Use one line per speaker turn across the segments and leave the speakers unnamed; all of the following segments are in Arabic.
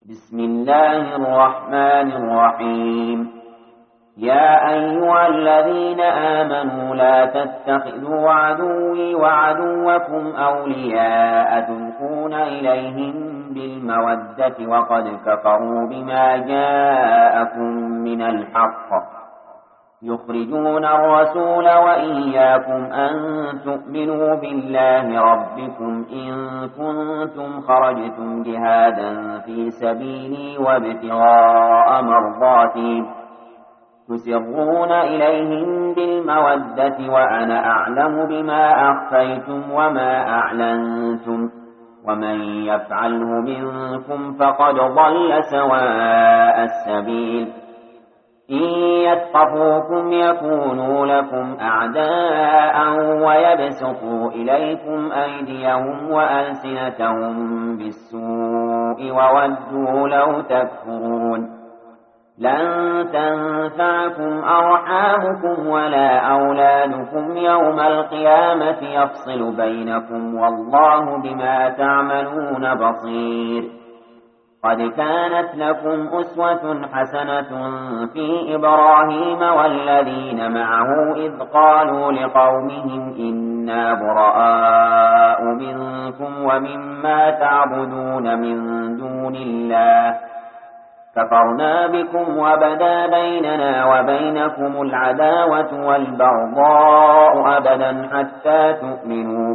بسم الله الرحمن الرحيم. يا أيها الذين آمنوا لا تتخذوا عدوي وعدوكم أولياء تلقون إليهم بالمودة وقد كفروا بما جاءكم من الحق يخرجون الرسول وإياكم أن تؤمنوا بالله ربكم إن كنتم خرجتم جهادا في سبيلي وابتغاء مرضاتي تسرون إليهم بالمودة وأنا أعلم بما أخفيتم وما أعلنتم ومن يفعله منكم فقد ضل سواء السبيل. إن يثقفوكم يكونوا لكم أعداء ويبسطوا إليكم أيديهم وألسنتهم بالسوء وودوا لو تكفرون. لن تنفعكم أرحامكم ولا أولادكم يوم القيامة يفصل بينكم والله بما تعملون بصير. قد كانت لكم أسوة حسنة في إبراهيم والذين معه إذ قالوا لقومهم إنا براء منكم ومما تعبدون من دون الله كفرنا بكم وبدا بيننا وبينكم العداوة والبغضاء أبدا حتى تؤمنوا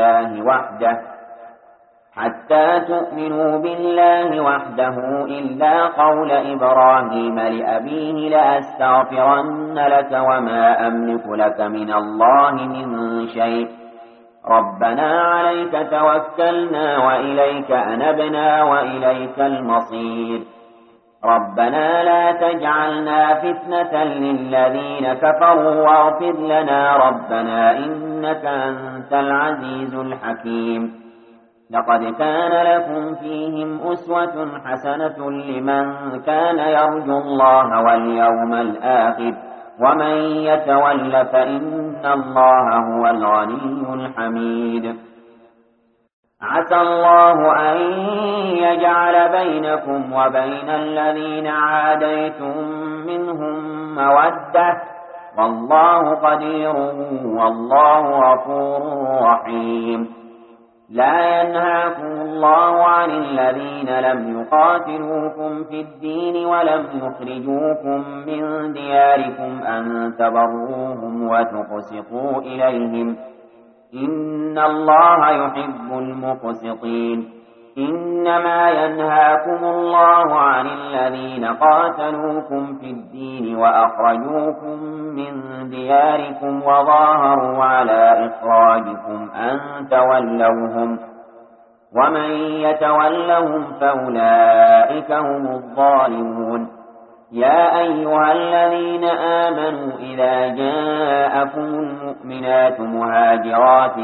بالله وحده إلا قول إبراهيم لأبيه لأستغفرن لك وما أملك لك من الله من شيء ربنا عليك توكلنا وإليك أنبنا وإليك المصير. ربنا لا تجعلنا فتنة للذين كفروا واغفر لنا ربنا إنك أنت العزيز الحكيم. لقد كان لكم فيهم أسوة حسنة لمن كان يرجو الله واليوم الآخر ومن يتول فإن الله هو الغني الحميد. عسى الله أن يجعل بينكم وبين الذين عاديتم منهم مودة والله قدير والله غفور رحيم. لا ينهاكم الله عن الذين لم يقاتلوكم في الدين ولم يخرجوكم من دياركم أن تبروهم وتقسطوا إليهم إن الله يحب المقسطين. إنما ينهاكم الله عن الذين قاتلوكم في الدين وأخرجوكم من دياركم وظاهروا على إخراجكم أن تولوهم ومن يتولهم فأولئك هم الظالمون. يا أيها الذين آمنوا إذا جاءكم المؤمنات مهاجرات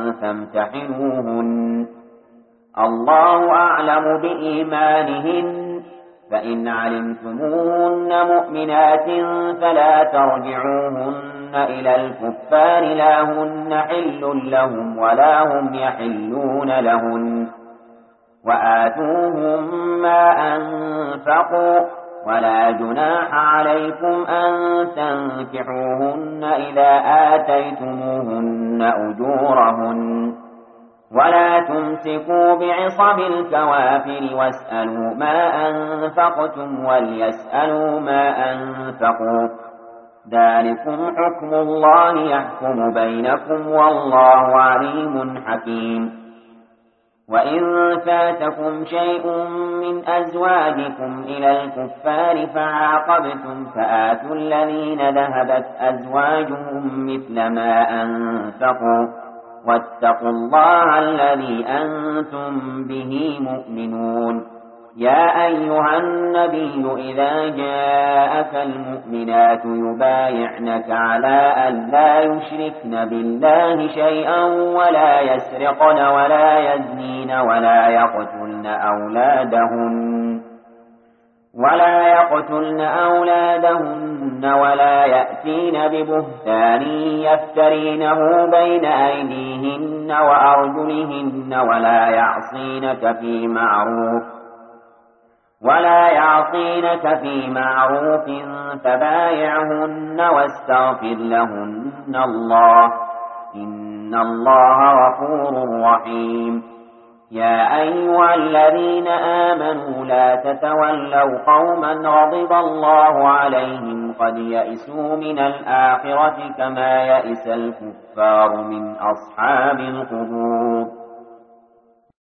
فامتحنوهن الله أعلم بإيمانهن فإن علمتموهن مؤمنات فلا ترجعوهن إلى الكفار لا هن حل لهم ولا هم يحلون لهن وآتوهم ما أنفقوا ولا جناح عليكم أن تنكحوهن إذا آتيتموهن أجورهن ولا تمسكوا بعصم الكوافر واسألوا ما أنفقتم وليسألوا ما أنفقوا ذلكم حكم الله يحكم بينكم والله عليم حكيم. وإن فاتكم شيء من أزواجكم إلى الكفار فعاقبتم فآتوا الذين ذهبت أزواجهم مثل ما أنفقوا واتقوا الله الذي أنتم به مؤمنون. يا أيها النبي إذا جاءك المؤمنات يبايعنك على أن لا يشركن بالله شيئا ولا يسرقن ولا يزنين ولا يقتلن أولادهن ولا يأتين ببهتان يفترينه بين أيديهن وأرجلهن ولا يعصينك في معروف ولا يعصينك في معروف فبايعهن واستغفر لهن الله إن الله غفور رحيم يا أيها الذين آمنوا لا تتولوا قوما غضب الله عليهم قد يئسوا من الآخرة كما يئس الكفار من أصحاب القبور